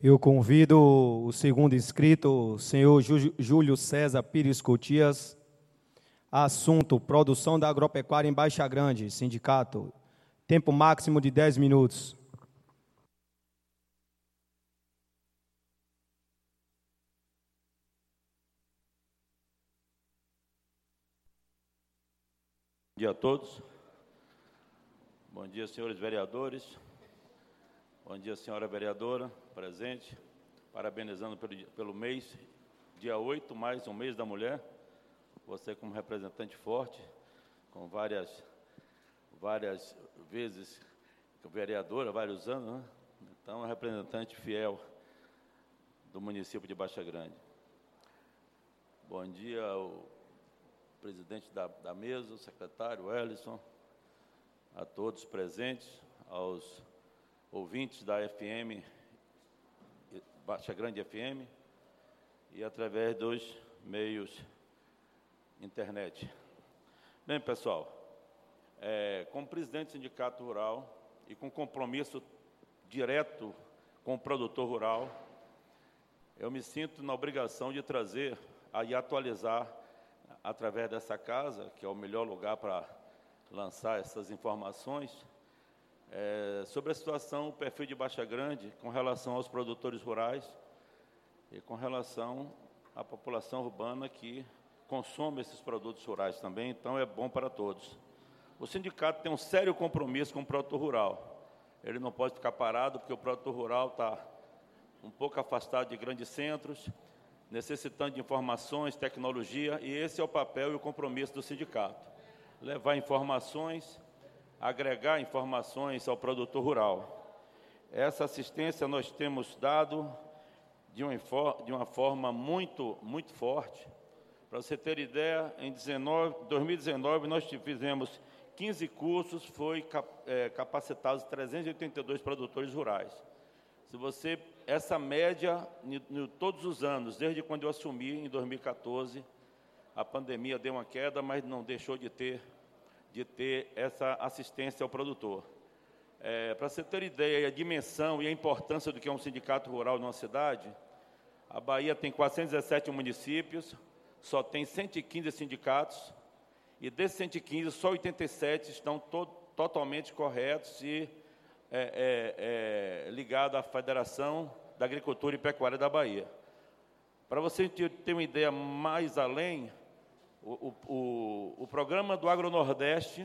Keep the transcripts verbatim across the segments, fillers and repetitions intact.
Eu convido o segundo inscrito, o senhor Jú- Júlio César Pires Cotias. Assunto: produção da agropecuária em Baixa Grande, sindicato. Tempo máximo de dez minutos. Bom dia a todos. Bom dia, senhores vereadores. Bom dia, senhora vereadora presente. Parabenizando pelo, pelo mês, dia oito, mais um mês da mulher. Você como representante forte, com várias, várias vezes vereadora, vários anos, né? Então, é representante fiel do município de Baixa Grande. Bom dia ao presidente da, da mesa, o secretário Ellison, a todos presentes, aos ouvintes da F M, Baixa Grande F M, e através dos meios internet. Bem, pessoal, é, como presidente do Sindicato Rural e com compromisso direto com o produtor rural, eu me sinto na obrigação de trazer e atualizar, através dessa casa, que é o melhor lugar para lançar essas informações, é, sobre a situação, o perfil de Baixa Grande com relação aos produtores rurais e com relação à população urbana que consome esses produtos rurais também, então é bom para todos. O sindicato tem um sério compromisso com o produtor rural. Ele não pode ficar parado, porque o produtor rural está um pouco afastado de grandes centros, necessitando de informações, tecnologia, e esse é o papel e o compromisso do sindicato. Levar informações, agregar informações ao produtor rural. Essa assistência nós temos dado de uma, de uma forma muito, muito forte. Para você ter ideia, em dois mil e dezenove nós fizemos quinze cursos, foi é, capacitados trezentos e oitenta e dois produtores rurais. Se você, essa média, em todos os anos, desde quando eu assumi, em dois mil e quatorze, a pandemia deu uma queda, mas não deixou de ter, de ter essa assistência ao produtor. É, para você ter ideia, a dimensão e a importância do que é um sindicato rural numa cidade, a Bahia tem quatrocentos e dezessete municípios, só tem cento e quinze sindicatos, e desses cento e quinze, só oitenta e sete estão to totalmente corretos e é, é, é, ligados à Federação da Agricultura e Pecuária da Bahia. Para você ter uma ideia mais além, o, o, o programa do Agronordeste,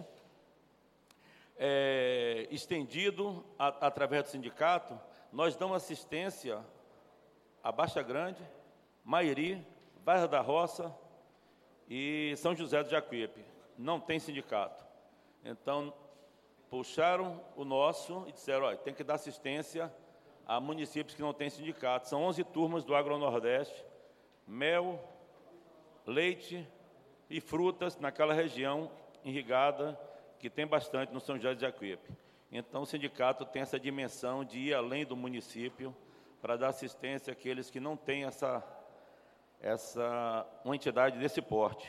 é, estendido a, através do sindicato, nós damos assistência a Baixa Grande, Mairi, Vargas da Roça e São José do Jacuípe. Não tem sindicato. Então, puxaram o nosso e disseram, olha, tem que dar assistência a municípios que não têm sindicato. São onze turmas do Agronordeste, mel, leite e frutas naquela região irrigada, que tem bastante no São José do Jacuípe. Então, o sindicato tem essa dimensão de ir além do município para dar assistência àqueles que não têm essa, essa, uma entidade desse porte.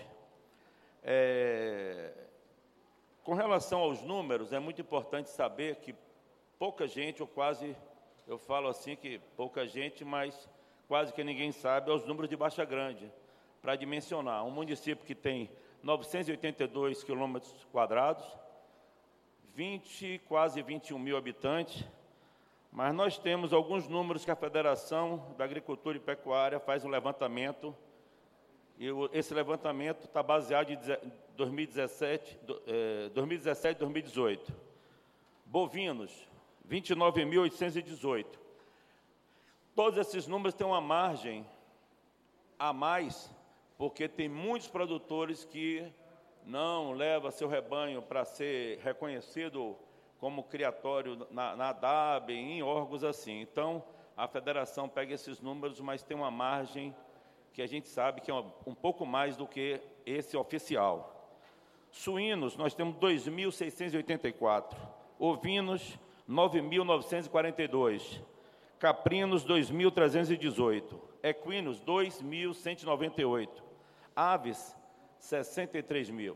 É, com relação aos números, é muito importante saber que pouca gente, ou quase, eu falo assim que pouca gente, mas quase que ninguém sabe, é os números de Baixa Grande, para dimensionar. Um município que tem novecentos e oitenta e dois quilômetros quadrados, vinte, quase vinte e um mil habitantes, mas nós temos alguns números que a Federação da Agricultura e Pecuária faz um levantamento, e esse levantamento está baseado em dois mil e dezessete, dois mil e dezessete, dois mil e dezoito. Bovinos, vinte e nove mil oitocentos e dezoito. Todos esses números têm uma margem a mais, porque tem muitos produtores que não levam seu rebanho para ser reconhecido como criatório na, na D A B, em órgãos assim. Então, a federação pega esses números, mas tem uma margem que a gente sabe que é um, um pouco mais do que esse oficial. Suínos, nós temos dois mil seiscentos e oitenta e quatro. Ovinos, nove mil novecentos e quarenta e dois. Caprinos, dois mil trezentos e dezoito. Equinos, dois mil cento e noventa e oito. Aves, sessenta e três mil.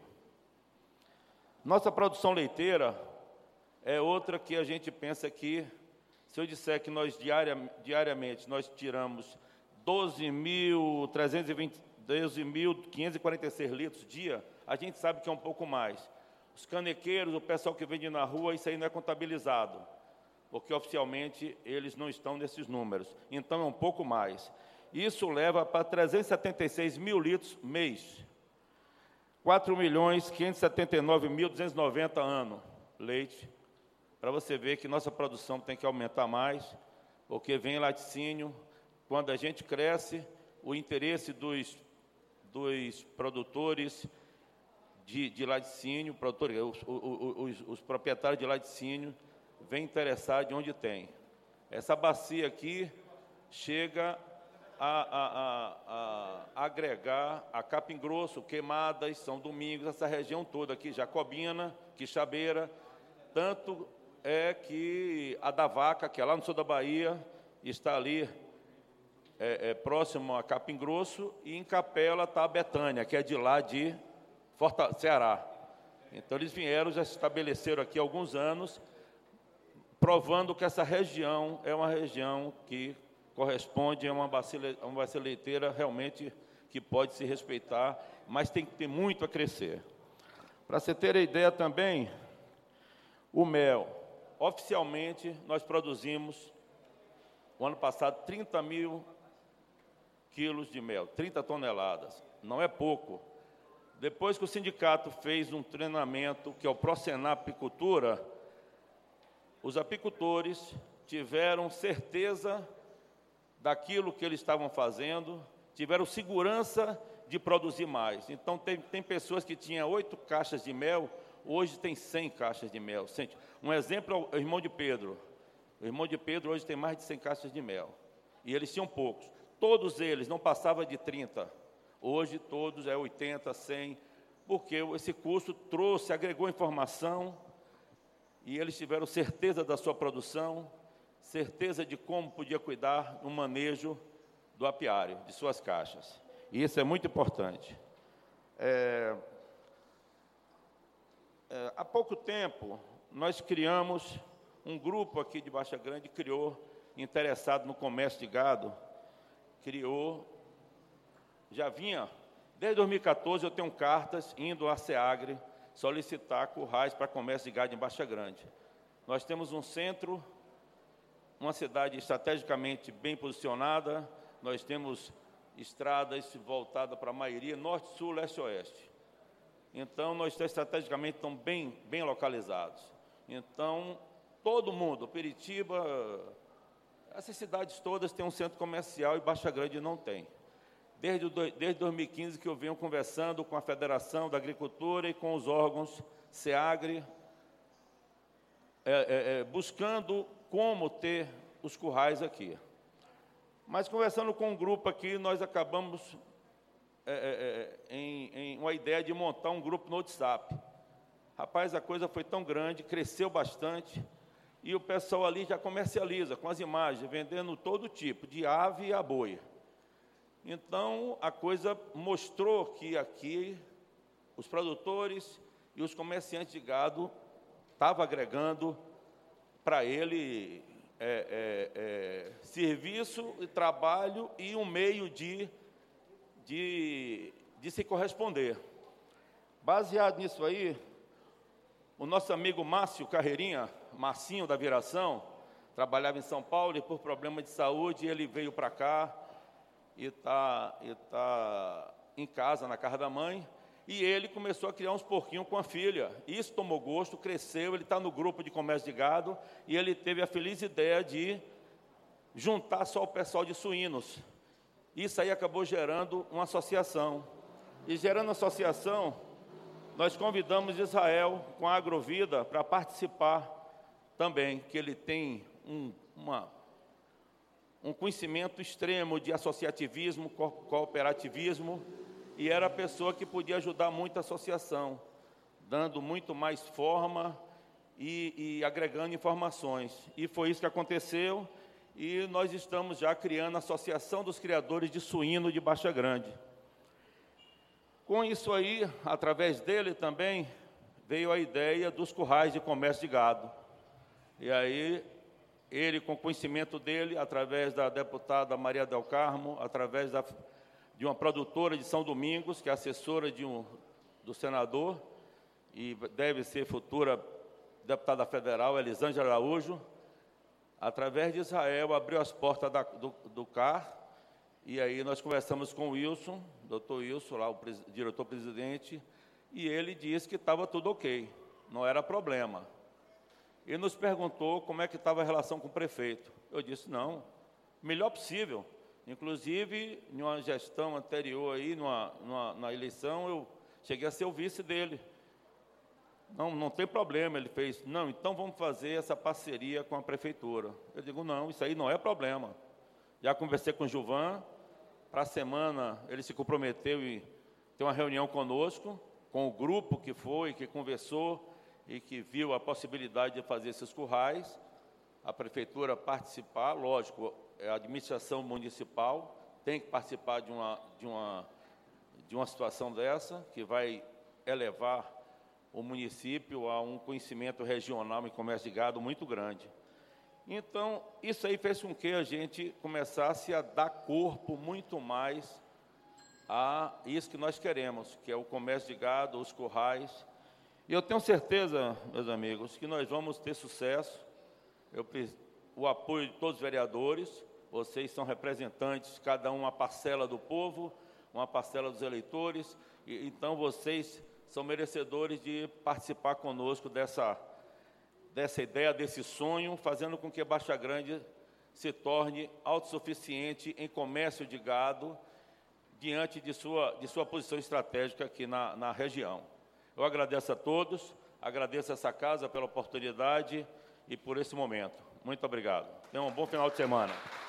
Nossa produção leiteira é outra que a gente pensa que Se eu disser que nós diaria, diariamente nós tiramos doze mil quinhentos e quarenta e seis litros dia, a gente sabe que é um pouco mais. Os canequeiros, o pessoal que vende na rua, isso aí não é contabilizado, porque oficialmente eles não estão nesses números. Então é um pouco mais. Isso leva para trezentos e setenta e seis mil litros mês. quatro milhões quinhentos e setenta e nove mil duzentos e noventa ano leite. Para você ver que nossa produção tem que aumentar mais, porque vem laticínio. Quando a gente cresce, o interesse dos, dos produtores de, de laticínio, produtores, os, os, os, os proprietários de laticínio, vem interessar de onde tem. Essa bacia aqui chega a, a, a, a agregar a Capim Grosso, Queimadas, São Domingos, essa região toda aqui, Jacobina, Quixabeira, tanto é que a da Vaca, que é lá no sul da Bahia, está ali é, é, próximo a Capim Grosso, e em Capela está a Betânia, que é de lá de Fortaleza, Ceará. Então eles vieram, já se estabeleceram aqui há alguns anos, provando que essa região é uma região que corresponde a uma bacia, uma bacia leiteira realmente que pode se respeitar, mas tem que ter muito a crescer. Para você ter a ideia também, o mel. Oficialmente, nós produzimos, o ano passado, trinta mil quilos de mel, trinta toneladas. Não é pouco. Depois que o sindicato fez um treinamento, que é o Prosenar Apicultura, os apicultores tiveram certeza daquilo que eles estavam fazendo, tiveram segurança de produzir mais. Então, tem, tem pessoas que tinham oito caixas de mel, hoje tem cem caixas de mel. Um exemplo é o irmão de Pedro. O irmão de Pedro hoje tem mais de cem caixas de mel. E eles tinham poucos. Todos eles não passavam de trinta. Hoje, todos é oitenta, cem, porque esse curso trouxe, agregou informação, e eles tiveram certeza da sua produção, certeza de como podia cuidar no manejo do apiário, de suas caixas. E isso é muito importante. É, é, há pouco tempo, nós criamos, um grupo aqui de Baixa Grande criou, interessado no comércio de gado, criou, já vinha, desde dois mil e quatorze eu tenho cartas indo à SEAGRE solicitar currais para comércio de gado em Baixa Grande. Nós temos um centro, uma cidade estrategicamente bem posicionada, nós temos estradas voltadas para a maioria, norte, sul, leste e oeste. Então, nós estrategicamente estamos bem, bem localizados. Então, todo mundo, Peritiba, essas cidades todas têm um centro comercial e Baixa Grande não tem. Desde, desde dois mil e quinze que eu venho conversando com a Federação da Agricultura e com os órgãos SEAGRE, é, é, é, buscando como ter os currais aqui. Mas, conversando com um grupo aqui, nós acabamos é, é, em, em uma ideia de montar um grupo no WhatsApp. Rapaz, a coisa foi tão grande, cresceu bastante, e o pessoal ali já comercializa com as imagens, vendendo todo tipo, de ave a boi. Então, a coisa mostrou que aqui os produtores e os comerciantes de gado estavam agregando para ele é, é, é, serviço, trabalho e um meio de, de, de se corresponder. Baseado nisso aí, o nosso amigo Márcio Carreirinha, Marcinho da Viração, trabalhava em São Paulo e por problema de saúde ele veio para cá e está e tá em casa, na casa da mãe, e ele começou a criar uns porquinhos com a filha. Isso tomou gosto, cresceu, ele está no grupo de comércio de gado, e ele teve a feliz ideia de juntar só o pessoal de suínos. Isso aí acabou gerando uma associação. E gerando a associação, nós convidamos Israel com a Agrovida para participar também, que ele tem um, uma... um conhecimento extremo de associativismo, co cooperativismo, e era a pessoa que podia ajudar muito a associação, dando muito mais forma e, e agregando informações. E foi isso que aconteceu, e nós estamos já criando a Associação dos Criadores de Suíno de Baixa Grande. Com isso aí, através dele também, veio a ideia dos currais de comércio de gado. E aí, ele, com conhecimento dele, através da deputada Maria del Carmo, através da, de uma produtora de São Domingos, que é assessora de um, do senador, e deve ser futura deputada federal, Elisângela Araújo, através de Israel, abriu as portas da, do, do C A R, e aí nós conversamos com o Wilson, doutor Wilson, lá, o pres, diretor-presidente, e ele disse que estava tudo ok, não era problema. Ele nos perguntou como é que estava a relação com o prefeito. Eu disse, não, melhor possível. Inclusive, em uma gestão anterior, aí, numa, numa, na eleição, eu cheguei a ser o vice dele. Não, não tem problema, ele fez, não, então vamos fazer essa parceria com a prefeitura. Eu digo, não, isso aí não é problema. Já conversei com o Gilvan, para a semana ele se comprometeu em ter uma reunião conosco, com o grupo que foi, que conversou e que viu a possibilidade de fazer esses currais, a prefeitura participar, lógico, a administração municipal tem que participar de uma, de uma, de uma situação dessa, que vai elevar o município a um conhecimento regional em comércio de gado muito grande. Então, isso aí fez com que a gente começasse a dar corpo muito mais a isso que nós queremos, que é o comércio de gado, os currais. E eu tenho certeza, meus amigos, que nós vamos ter sucesso. Eu, o apoio de todos os vereadores, vocês são representantes, cada um uma parcela do povo, uma parcela dos eleitores, e, então vocês são merecedores de participar conosco dessa, dessa ideia, desse sonho, fazendo com que Baixa Grande se torne autossuficiente em comércio de gado, diante de sua, de sua posição estratégica aqui na, na região. Eu agradeço a todos, agradeço a essa casa pela oportunidade e por esse momento. Muito obrigado. Tenham um bom final de semana.